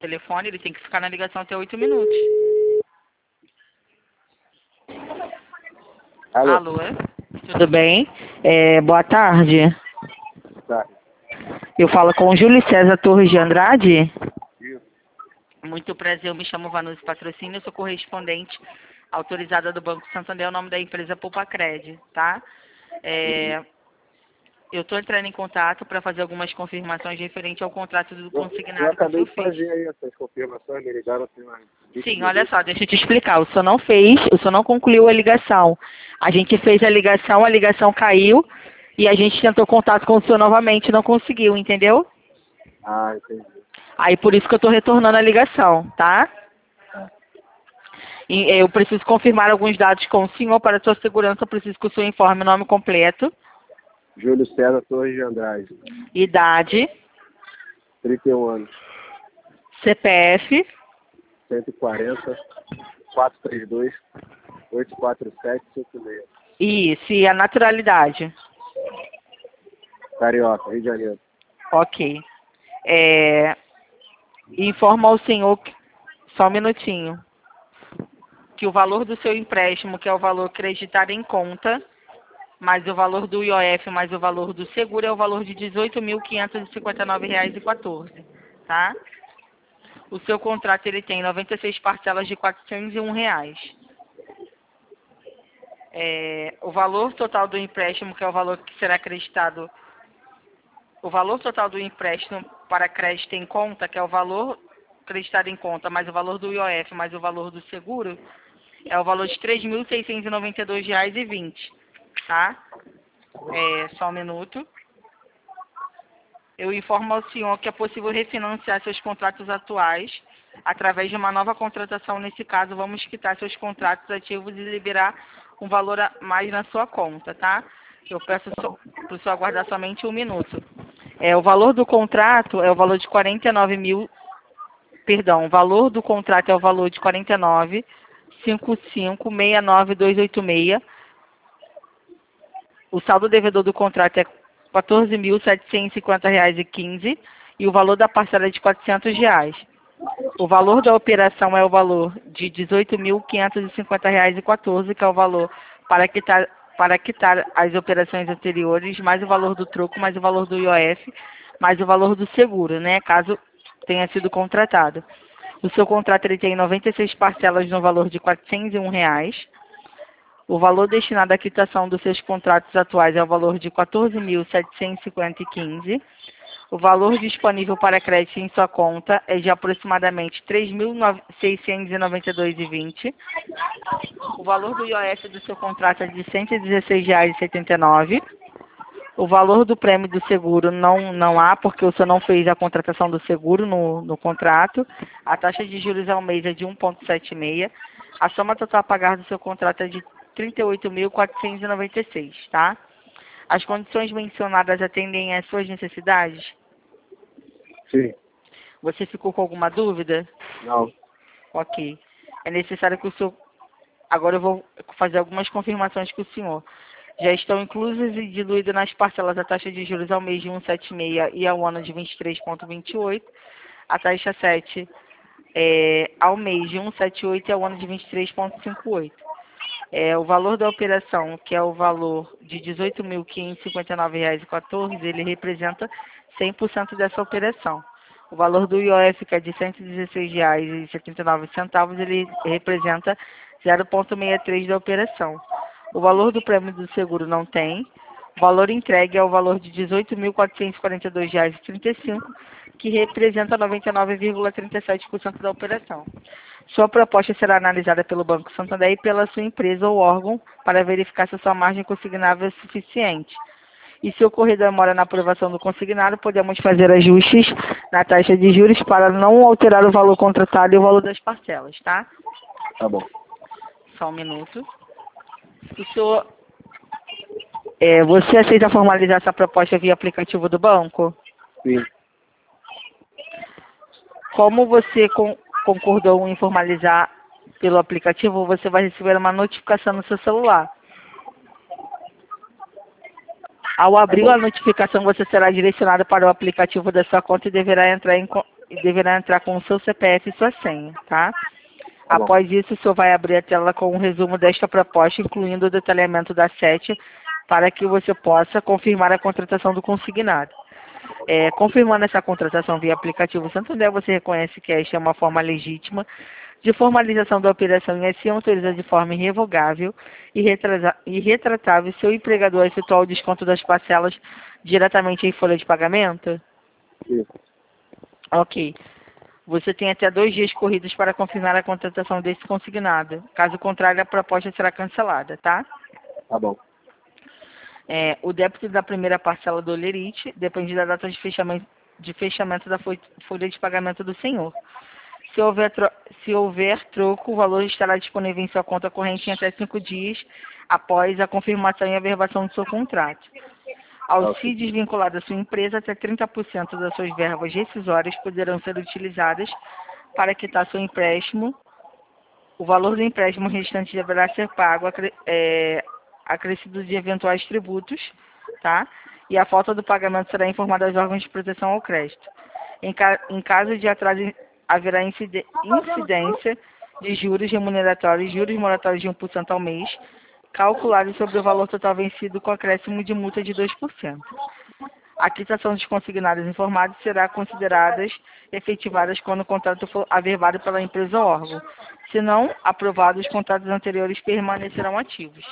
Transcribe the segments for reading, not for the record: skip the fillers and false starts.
Telefone, ele tem que ficar na ligação até 8 minutos. Alô? Alô? Tudo bem? Boa tarde. Tá. Eu falo com o Júlio César Torres de Andrade. Isso. Muito prazer, eu me chamo Vanusa Patrocínio, eu sou correspondente autorizada do Banco Santander, é o nome da empresa Poupa-Cred, tá? Eu estou entrando em contato para fazer algumas confirmações referente ao contrato do Eu consignado que o acabei senhor de fez. fazer aí essas confirmações, me ligaram assim, mas... Sim, olha só, deixa eu te explicar. O senhor não fez, o senhor não concluiu a ligação. A gente fez a ligação caiu e a gente tentou contato com o senhor novamente, não conseguiu, entendeu? Ah, entendi. Aí por isso que eu estou retornando a ligação, tá? E eu preciso confirmar alguns dados com o senhor para a sua segurança. Eu preciso que o senhor informe o nome completo, Júlio César Torres de Andrade, idade, 31 anos, CPF, 140, 432, 84756. e a naturalidade. Carioca, Rio de Janeiro. Ok. Informa ao senhor, só um minutinho, que o valor do seu empréstimo, que é o valor creditado em conta, mais o valor do IOF, mais o valor do seguro, é o valor de R$ 18.559,14, tá? O seu contrato, ele tem 96 parcelas de R$ 401. O valor total do empréstimo, que é o valor que será acreditado, o valor total do empréstimo para crédito em conta, que é o valor acreditado em conta, mais o valor do IOF, mais o valor do seguro, é o valor de R$ 3.692,20, tá? Só um minuto. Eu informo ao senhor que é possível refinanciar seus contratos atuais através de uma nova contratação. Nesse caso, vamos quitar seus contratos ativos e liberar um valor a mais na sua conta, tá? Eu peço para o senhor aguardar somente um minuto. O valor do contrato é o valor de 49 mil, perdão, o valor do contrato é o valor de 49.55.69286. O saldo devedor do contrato é R$ 14.750,15 e o valor da parcela é de R$ 400. O valor da operação é o valor de R$ 18.550,14, que é o valor para quitar as operações anteriores, mais o valor do troco, mais o valor do IOF, mais o valor do seguro, né, caso tenha sido contratado. O seu contrato ele tem 96 parcelas no valor de R$ 401. O valor destinado à quitação dos seus contratos atuais é o valor de R$ 14.750,15. O valor disponível para crédito em sua conta é de aproximadamente R$ 3.692,20. O valor do IOF do seu contrato é de R$ 116,79. O valor do prêmio do seguro não há, porque o senhor não fez a contratação do seguro no contrato. A taxa de juros ao mês é de 1,76. A soma total a pagar do seu contrato é de R$ 38.496, tá? As condições mencionadas atendem às suas necessidades? Sim. Você ficou com alguma dúvida? Não. Ok. É necessário que o senhor... Agora eu vou fazer algumas confirmações com o senhor. Já estão inclusas e diluídas nas parcelas a taxa de juros ao mês de 1,76 e ao ano de 23,28. A taxa 7 ao mês de 1,78 e ao ano de 23,58. O valor da operação, que é o valor de R$ 18.559,14, ele representa 100% dessa operação. O valor do IOF, que é de R$ 116,79, ele representa 0,63 da operação. O valor do prêmio do seguro não tem. O valor entregue é o valor de R$ 18.442,35, que representa 99,37% da operação. Sua proposta será analisada pelo Banco Santander e pela sua empresa ou órgão para verificar se a sua margem consignável é suficiente. E se ocorrer demora na aprovação do consignado, podemos fazer ajustes na taxa de juros para não alterar o valor contratado e o valor das parcelas, tá? Tá bom. Só um minuto. O senhor, você aceita formalizar essa proposta via aplicativo do banco? Sim. Como você concordou em formalizar pelo aplicativo, você vai receber uma notificação no seu celular. Ao abrir a notificação, você será direcionado para o aplicativo da sua conta e deverá entrar e deverá entrar com o seu CPF e sua senha, tá? Tá bom. Após isso, o senhor vai abrir a tela com um resumo desta proposta, incluindo o detalhamento da SET, para que você possa confirmar a contratação do consignado. Confirmando essa contratação via aplicativo Santander, você reconhece que esta é uma forma legítima de formalização da operação e assim autoriza de forma irrevogável e retratável seu empregador a efetuar o desconto das parcelas diretamente em folha de pagamento? Isso. Ok. Você tem até 2 dias corridos para confirmar a contratação desse consignado. Caso contrário, a proposta será cancelada, tá? Tá bom. O débito da primeira parcela do Olerite depende da data de fechamento da folha de pagamento do senhor. Se houver troco, o valor estará disponível em sua conta corrente em até 5 dias após a confirmação e averbação do seu contrato. Ao se desvincular da sua empresa, até 30% das suas verbas rescisórias poderão ser utilizadas para quitar seu empréstimo. O valor do empréstimo restante deverá ser pago acrescido de eventuais tributos, tá? E a falta do pagamento será informada aos órgãos de proteção ao crédito. Em caso de atraso, haverá incidência de juros remuneratórios, juros moratórios de 1% ao mês, calculado sobre o valor total vencido com acréscimo de multa de 2%. A quitação dos consignados informados será consideradas efetivadas quando o contrato for averbado pela empresa ou órgão. Se não aprovado, os contratos anteriores permanecerão ativos.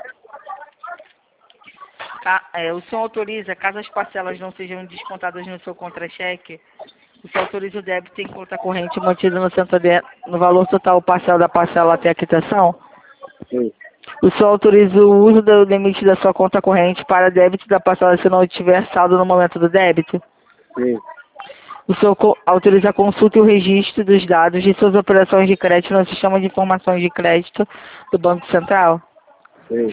O senhor autoriza, caso as parcelas não sejam descontadas no seu contra-cheque, o senhor autoriza o débito em conta corrente mantido no Santander no valor total parcial da parcela até a quitação? Sim. O senhor autoriza o uso do limite da sua conta corrente para débito da parcela se não tiver saldo no momento do débito? Sim. O senhor autoriza a consulta e o registro dos dados de suas operações de crédito no sistema de informações de crédito do Banco Central? Sim.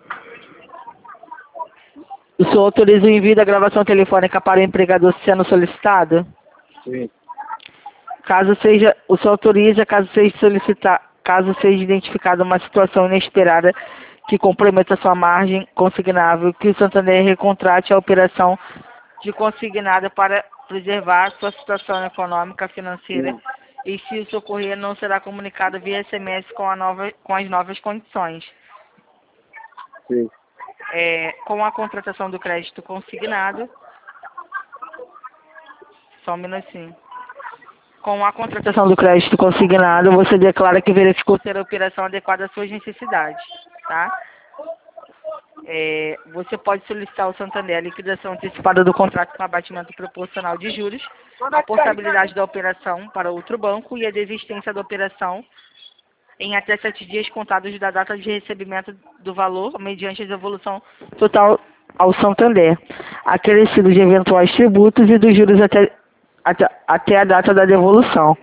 O senhor autoriza o envio da gravação telefônica para o empregador sendo solicitado? Sim. O senhor autoriza, caso seja identificada uma situação inesperada que comprometa a sua margem consignável, que o Santander recontrate a operação de consignado para preservar sua situação econômica, financeira, Sim. e se isso ocorrer, não será comunicado via SMS com as novas condições. Sim. Com a contratação do crédito consignado, só um minutinho. Com a contratação do crédito consignado, você declara que verificou ter a operação adequada às suas necessidades, tá? Você pode solicitar ao Santander a liquidação antecipada do contrato com abatimento proporcional de juros, a portabilidade da operação para outro banco e a desistência da operação em até 7 dias contados da data de recebimento do valor, mediante a devolução total ao Santander, acrescido de eventuais tributos e dos juros até a data da devolução.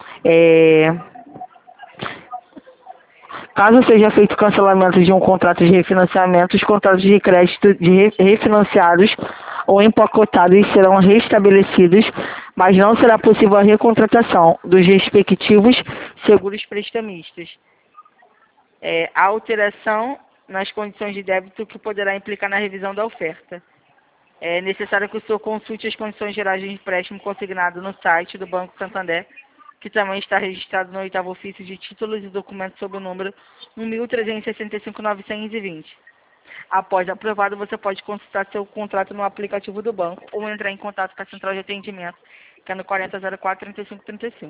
Caso seja feito o cancelamento de um contrato de refinanciamento, os contratos de crédito refinanciados ou empacotados serão restabelecidos, mas não será possível a recontratação dos respectivos seguros prestamistas. A alteração nas condições de débito que poderá implicar na revisão da oferta. É necessário que o senhor consulte as condições gerais de empréstimo consignado no site do Banco Santander, que também está registrado no 8º ofício de títulos e documentos sob o número 1.365.920. Após aprovado, você pode consultar seu contrato no aplicativo do banco ou entrar em contato com a central de atendimento, que é no 4004-3535.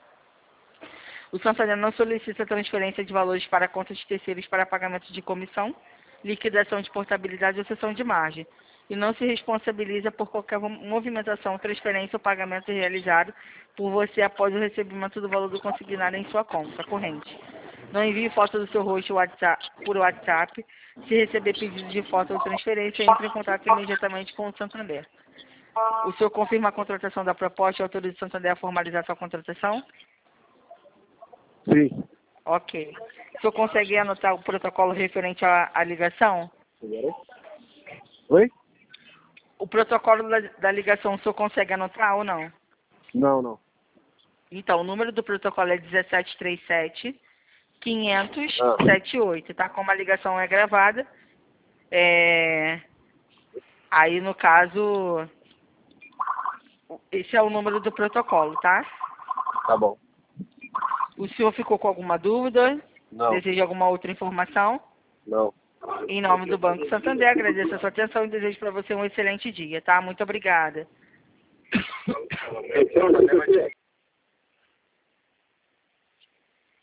O Santander não solicita transferência de valores para contas de terceiros para pagamento de comissão, liquidação de portabilidade ou cessão de margem, e não se responsabiliza por qualquer movimentação, transferência ou pagamento realizado por você após o recebimento do valor do consignado em sua conta corrente. Não envie foto do seu rosto por WhatsApp. Se receber pedido de foto ou transferência, entre em contato imediatamente com o Santander. O senhor confirma a contratação da proposta e autoriza o Santander a formalizar sua contratação? Sim. Ok. O senhor consegue anotar o protocolo referente à ligação? Oi? O protocolo da ligação, o senhor consegue anotar ou não? Não, não. Então, o número do protocolo é 1737-500-78, tá? Como a ligação é gravada, aí no caso, Esse é o número do protocolo, tá? Tá bom. O senhor ficou com alguma dúvida? Não. Deseja alguma outra informação? Não. Em nome do Banco Santander, agradeço a sua atenção e desejo para você um excelente dia, tá? Muito obrigada.